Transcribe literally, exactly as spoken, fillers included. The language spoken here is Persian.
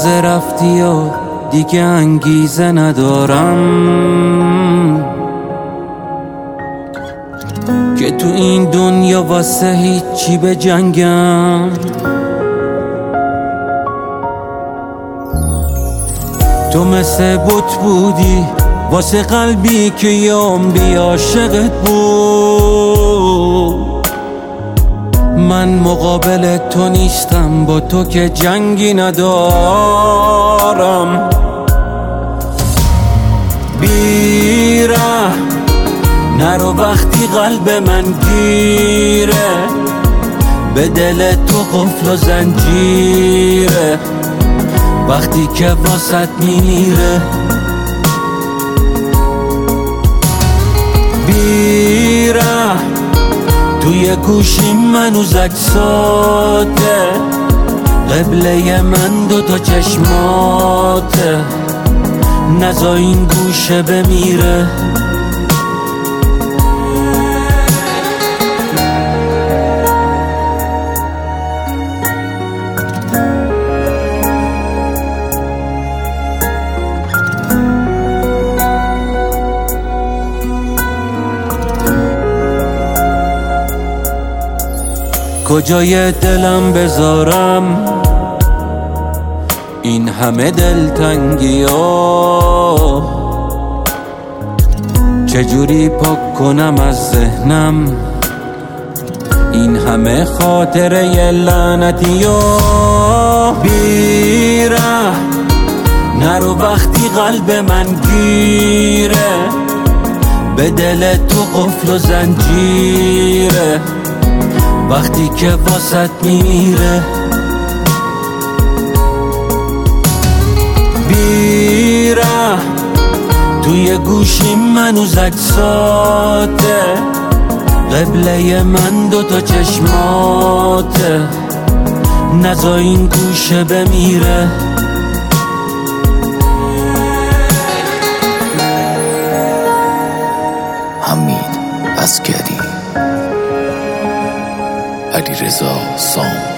تازه رفتی و دیگه انگیزه ندارم که تو این دنیا واسه هیچی به جنگم. تو مثل بت بودی واسه قلبی که یه عمری عاشقت بود. من مقابل تو نیستم، با تو که جنگی ندارم. بیره نرو وقتی قلب من گیره، به دل تو قفل و زنجیره وقتی که واسط میمیره. بیره توی گوشیم منوز اجساده، قبله من دوتا چشماته، نزا این گوشه بمیره. کجای دلم بذارم این همه دلتنگی ها، چجوری پاک کنم از ذهنم این همه خاطره لعنتی ها. بیره نرو وقتی قلب من گیره، به دل تو قفل و زنجیره وقتی که واسط میمیره. بیره توی گوشیم منوز اجساده، قبله من دوتا چشماته، نزا این گوشه بمیره. حمید عسکری، علیرضا سام.